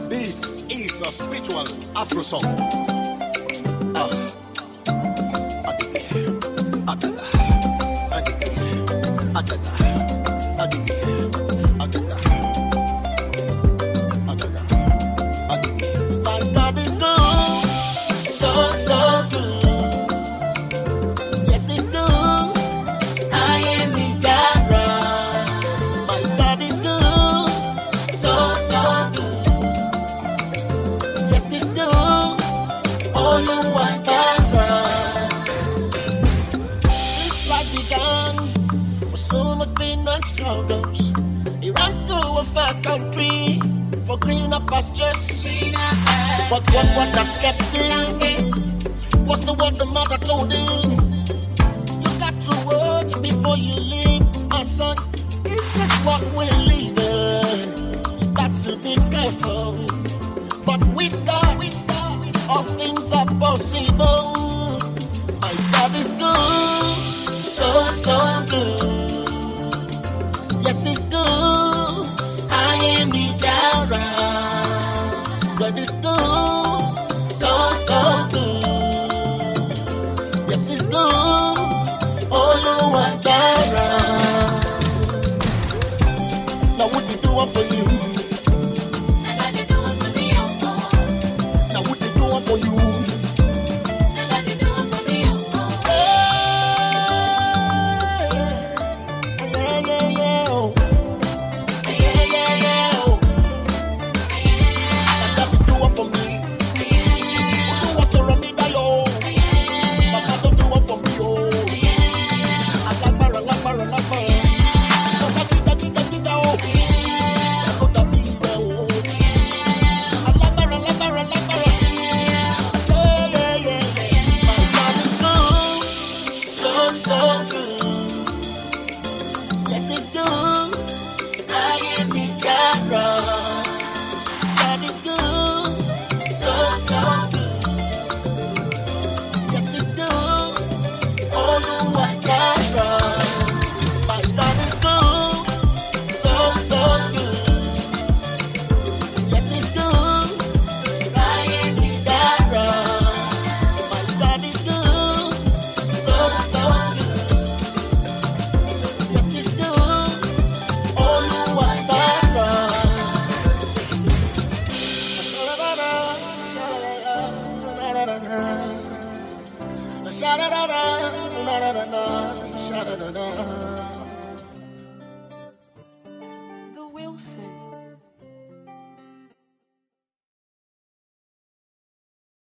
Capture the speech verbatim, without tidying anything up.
This is a spiritual Afro song. Ah. Adige, agaga, adige, agaga, adige, agaga, agaga, adige. My God is good, so so good. Yes, it's good. I am in Jara. My God is good, so so good. Yes, it's good. Oh no, I can't run. This life began with so much pain and struggles. He ran to a far country for greener pastures. But one word that kept him was the word the mother told him. You got to work before you leave, my son. Is this what we're leaving? You got to be careful. But with God, with God, all things are possible. My God is good, so so good. Yes, it's good. I am Ijara. God is good, so so good. Yes, it's good. Oluwajara. Now what you doing for you?